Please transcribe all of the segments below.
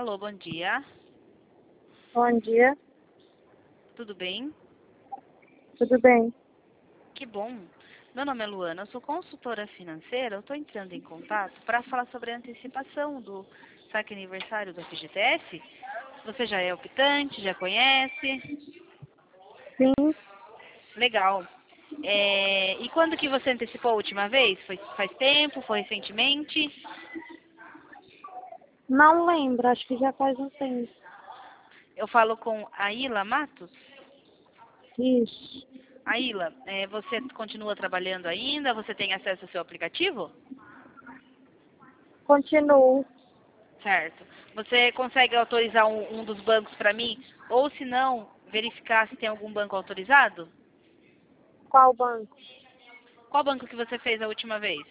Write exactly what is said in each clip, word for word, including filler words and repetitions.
Alô, bom dia. Bom dia, Tudo bem? tudo bem? Que bom. Meu nome é Luana, eu sou consultora financeira. Eu estou entrando em contato para falar sobre a antecipação do saque aniversário do F G T S. Você já é optante, já conhece? Sim, Legal. É, e quando que você antecipou a última vez? Foi faz tempo? Foi recentemente? não lembro, acho que já faz um tempo. Eu falo com a Ila Matos. Isso, Aila, é, você continua trabalhando ainda? Você tem acesso ao seu aplicativo? continuo. Certo. Você consegue autorizar um, um dos bancos para mim? Ou se não, verificar se tem algum banco autorizado? Qual banco? Qual banco que você fez a última vez?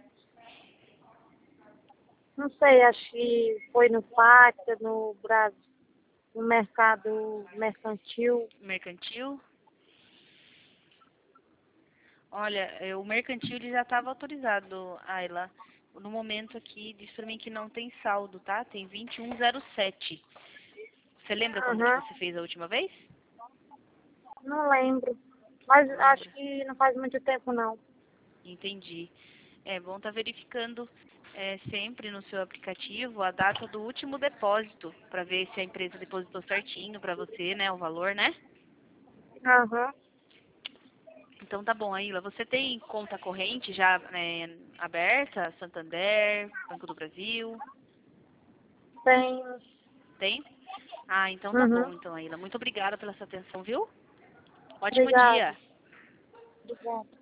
Não sei, acho que foi no Pacta, no Brasil, no mercado mercantil. Mercantil? Olha, eh, o mercantil ele já estava autorizado, Ayla. No momento aqui, diz para mim que não tem saldo, tá? Tem vinte e um zero sete. Você lembra quando que Aham, você fez a última vez? não lembro. Mas Não acho lembra? que não faz muito tempo, não. Entendi. É bom estar verificando é, sempre no seu aplicativo a data do último depósito, para ver se a empresa depositou certinho para você, né, o valor, né? Aham, Então tá bom, Aila. Você tem conta corrente já né, aberta? Santander, Banco do Brasil? tem. Tem? Ah, então tá bom, Uhum, então, Aila. Muito obrigada pela sua atenção, viu? Ótimo obrigada. dia. Obrigada.